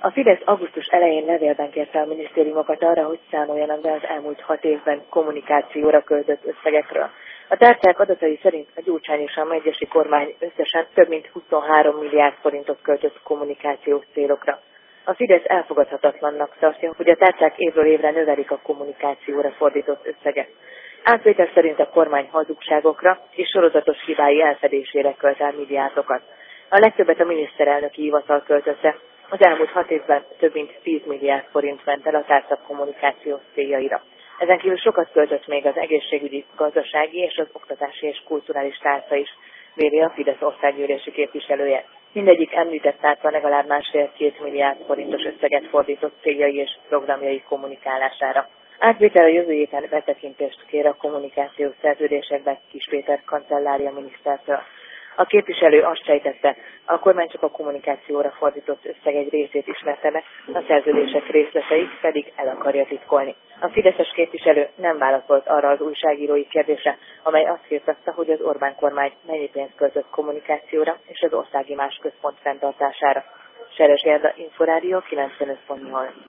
A Fidesz augusztus elején levélben kérte a minisztériumokat arra, hogy számoljanak be az elmúlt 6 évben kommunikációra költött összegekről. A tárcák adatai szerint a Gyurcsány és a megyesi kormány összesen több mint 23 milliárd forintot költött kommunikációs célokra. A Fidesz elfogadhatatlannak tartja, hogy a tárcák évről évre növelik a kommunikációra fordított összeget. Ág Péter szerint a kormány hazugságokra és sorozatos hibái elfedésére költ el milliárdokat. A legtöbbet a miniszterelnöki hivatal költötte. Az elmúlt 6 évben több mint 10 milliárd forint ment el a tárca kommunikációs céljaira. Ezen kívül sokat költött még az egészségügyi, gazdasági és az oktatási és kulturális tárca is, véli a Fidesz országgyűlési képviselője. Mindegyik említett tárca legalább 1,5-2 milliárd forintos összeget fordított céljai és programjai kommunikálására. Ág Péter a jövő héten betekintést kér a kommunikációs szerződésekbe Kis Péter kancellária minisztertől. A képviselő azt sejtette, a kormány csak a kommunikációra fordított összeg egy részét ismerte be, a szerződések részleteit pedig el akarja titkolni. A fideszes képviselő nem válaszolt arra az újságírói kérdésre, amely azt hirdette, hogy az Orbán kormány mennyi pénzt költött kommunikációra és az országimás központ fenntartására. Seres Gerda, Inforádió 95.8.